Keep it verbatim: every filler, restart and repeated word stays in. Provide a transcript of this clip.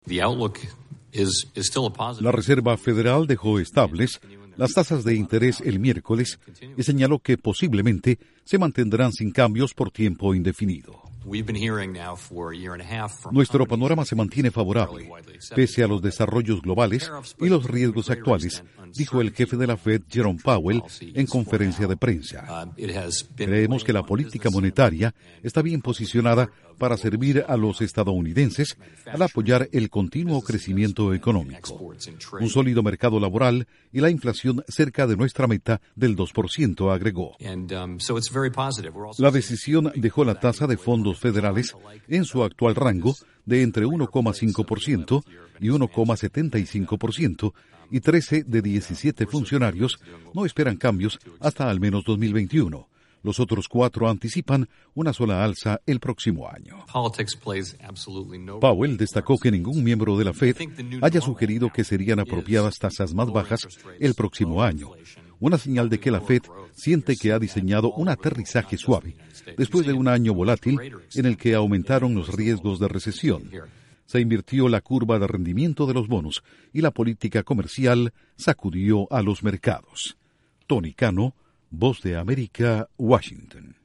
La Reserva Federal dejó estables las tasas de interés el miércoles y señaló que posiblemente se mantendrán sin cambios por tiempo indefinido. Nuestro panorama se mantiene favorable, pese a los desarrollos globales y los riesgos actuales, dijo el jefe de la Fed, Jerome Powell, en conferencia de prensa. Creemos que la política monetaria está bien posicionada para servir a los estadounidenses al apoyar el continuo crecimiento económico, un sólido mercado laboral y la inflación cerca de nuestra meta del dos por ciento, agregó. La decisión dejó la tasa de fondos federales en su actual rango de entre uno coma cinco por ciento y uno coma setenta y cinco por ciento, y trece de diecisiete funcionarios no esperan cambios hasta al menos dos mil veintiuno. Los otros cuatro anticipan una sola alza el próximo año. Powell destacó que ningún miembro de la Fed haya sugerido que serían apropiadas tasas más bajas el próximo año, una señal de que la Fed siente que ha diseñado un aterrizaje suave después de un año volátil en el que aumentaron los riesgos de recesión. Se invirtió la curva de rendimiento de los bonos y la política comercial sacudió a los mercados. Tony Cano, Voz de América, Washington.